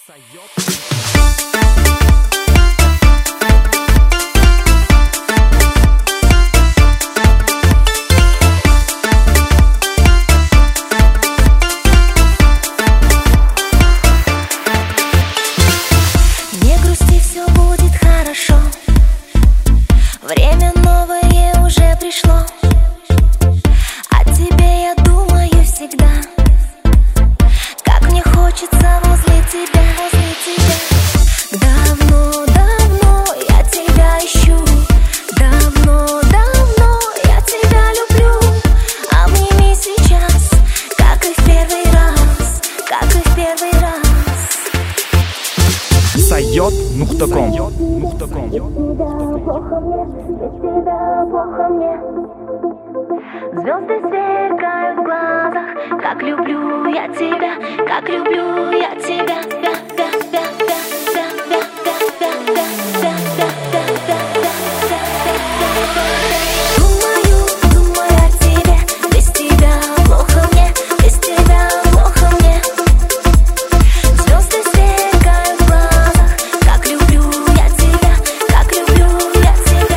Не грусти, все будет хорошо. Время новое уже пришло. О тебе я думаю всегда. Как мне хочется возле тебя, возле тебя. Давно, давно я тебя ищу. Давно, давно я тебя люблю. Обними сейчас, как и в первый раз, как и в первый раз. Сайот.ком. Звезды сверкают в глазах. Как люблю я тебя, как люблю я тебя. Думаю о тебе. Без тебя плохо мне, без тебя плохо мне. Звезды сверкают в глазах. Как люблю я тебя, как люблю я тебя.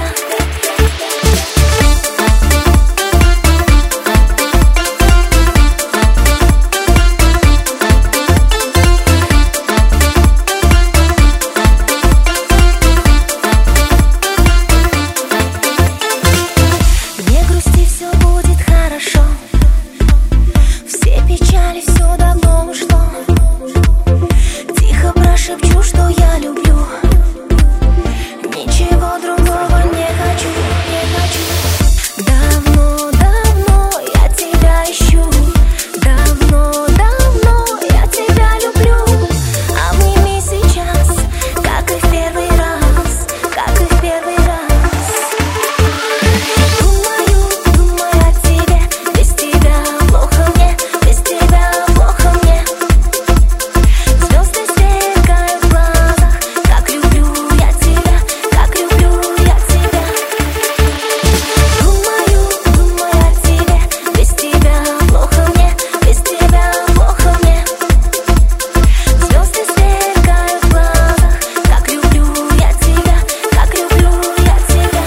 Не грусти, все будет хорошо. Все печали, все давно ушло. Тихо прошепчу, что я люблю. Ничего другого не хочу, не хочу. Давно, давно я тебя ищу. Давно, давно я тебя люблю. Обними сейчас, как и в первый раз, как и в первый раз. Думаю о тебе. Без тебя плохо мне, без тебя плохо мне. Звезды сверкают в глазах. Как люблю я тебя, как люблю я тебя. Думаю о тебе. Без тебя плохо мне, без тебя плохо мне. Звезды сверкают в глазах. Как люблю я тебя, как люблю я тебя.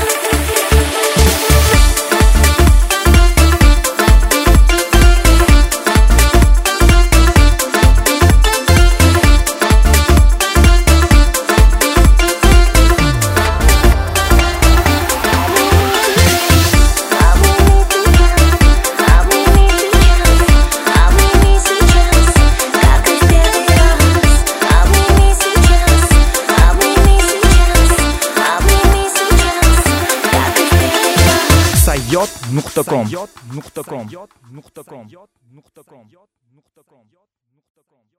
Обними сейчас, как и в первый раз. Обними сейчас, обними сейчас, обними сейчас, как и в первый раз. Сайот.ком.